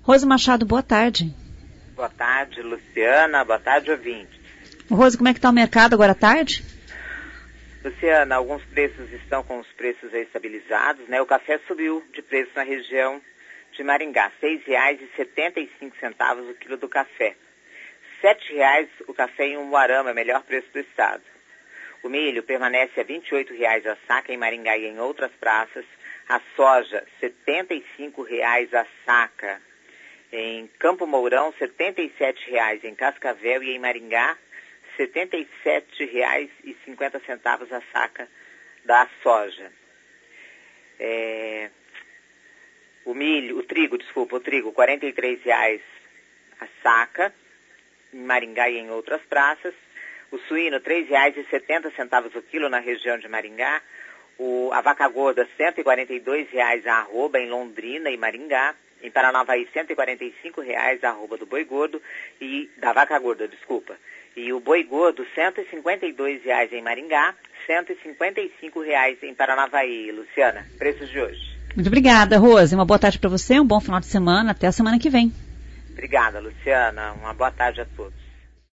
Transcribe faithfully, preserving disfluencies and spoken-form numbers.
Rose Machado, boa tarde. Boa tarde, Luciana. Boa tarde, ouvintes. Rose, como é que está o mercado agora à tarde? Luciana, alguns preços estão com os preços estabilizados, né? O café subiu de preço na região de Maringá, seis reais e setenta e cinco centavos o quilo do café. sete reais o café em Umuarama, melhor preço do estado. O milho permanece a vinte e oito reais a saca em Maringá e em outras praças. A soja, setenta e cinco reais a saca em Campo Mourão, setenta e sete reais em Cascavel e em Maringá, setenta e sete reais e cinquenta centavos a saca da soja. É, o milho, o trigo, desculpa, o trigo, quarenta e três reais a saca em Maringá e em outras praças. O suíno, três reais e setenta centavos o quilo na região de Maringá. O, a vaca gorda, cento e quarenta e dois reais a arroba em Londrina e Maringá. Em Paranavaí, cento e quarenta e cinco reais a arroba do boi gordo e da vaca gorda, desculpa. E o boi gordo, cento e cinquenta e dois reais em Maringá, cento e cinquenta e cinco reais em Paranavaí. Luciana, preços de hoje. Muito obrigada, Rose. Uma boa tarde para você, um bom final de semana. Até a semana que vem. Obrigada, Luciana. Uma boa tarde a todos.